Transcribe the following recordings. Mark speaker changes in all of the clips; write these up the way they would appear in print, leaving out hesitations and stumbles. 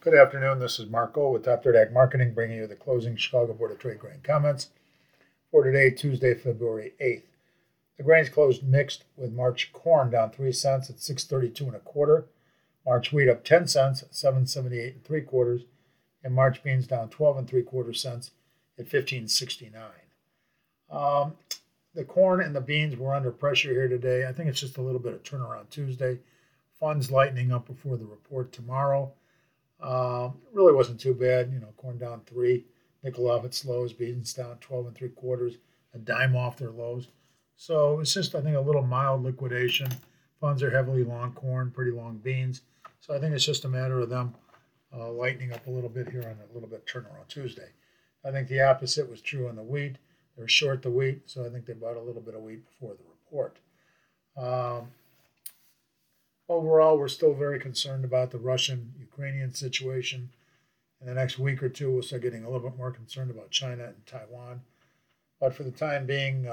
Speaker 1: Good afternoon. This is Marco with Top Third Ag Marketing, bringing you the closing Chicago Board of Trade grain comments for today, Tuesday, February 8th. The grains closed mixed, with March corn down 3 cents at 6.32 and a quarter, March wheat up 10 cents at 7.78 and 3/4, and March beans down 12 and 3/4 cents at 15.69. The corn and the beans were under pressure here today. I think it's just a little bit of turnaround Tuesday. Funds lightening up before the report tomorrow. Really wasn't too bad. Corn down 3, nickel off its lows, beans down 12 and 3/4, a dime off their lows. So it's just, I think, a little mild liquidation. Funds are heavily long corn, pretty long beans. So I think it's just a matter of them lightening up a little bit here on a little bit turnaround Tuesday. I think the opposite was true on the wheat. They're short the wheat, so I think they bought a little bit of wheat before the report. Overall, we're still very concerned about the Russian-Ukrainian situation. In the next week or two, we'll start getting a little bit more concerned about China and Taiwan. But for the time being,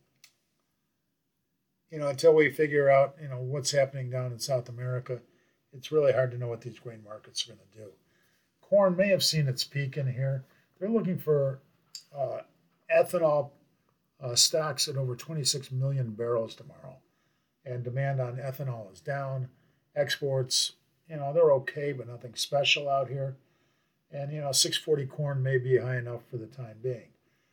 Speaker 1: until we figure out, what's happening down in South America, it's really hard to know what these grain markets are going to do. Corn may have seen its peak in here. They're looking for ethanol stocks at over 26 million barrels tomorrow. And demand on ethanol is down. Exports, they're okay, but nothing special out here. And, 640 corn may be high enough for the time being.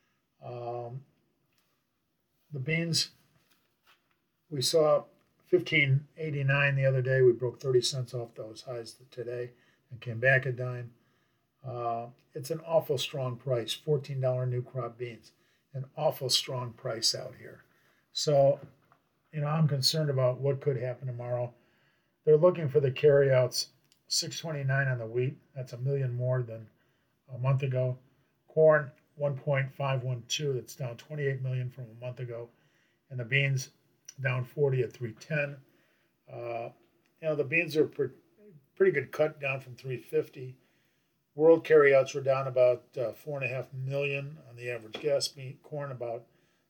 Speaker 1: The beans, we saw 15.89 the other day. We broke 30 cents off those highs today and came back a dime. It's an awful strong price, $14 new crop beans, an awful strong price out here. So, I'm concerned about what could happen tomorrow. They're looking for the carryouts, 629 on the wheat. That's a million more than a month ago. Corn, 1.512. That's down 28 million from a month ago. And the beans, down 40 at 310. The beans are pretty good cut down from 350. World carryouts were down about 4.5 million on the average gas bean. Corn about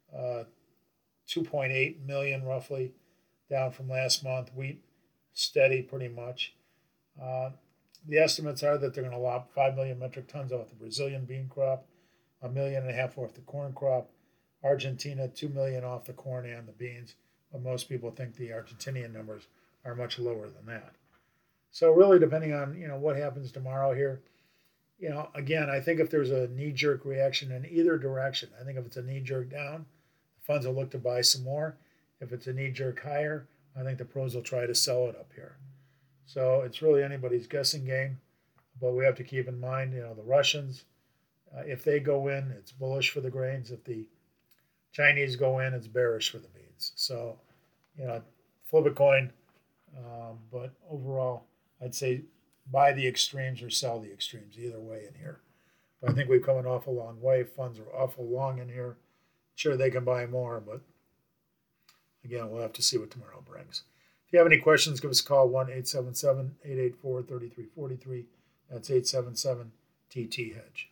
Speaker 1: 2.8 million roughly, down from last month. Wheat steady pretty much. The estimates are that they're going to lop 5 million metric tons off the Brazilian bean crop, 1.5 million off the corn crop. Argentina, 2 million off the corn and the beans, but most people think the Argentinian numbers are much lower than that. So really, depending on what happens tomorrow here, again, I think if there's a knee-jerk reaction in either direction, I think if it's a knee-jerk down, funds will look to buy some more. If it's a knee-jerk higher, I think the pros will try to sell it up here. So it's really anybody's guessing game. But we have to keep in mind, the Russians, if they go in, it's bullish for the grains. If the Chinese go in, it's bearish for the beans. So, flip a coin. But overall, I'd say buy the extremes or sell the extremes, either way in here. But I think we've come an awful long way. Funds are awful long in here. Sure, they can buy more, but again, we'll have to see what tomorrow brings. If you have any questions, give us a call, 1-877-884-3343. That's 877-TT-HEDGE.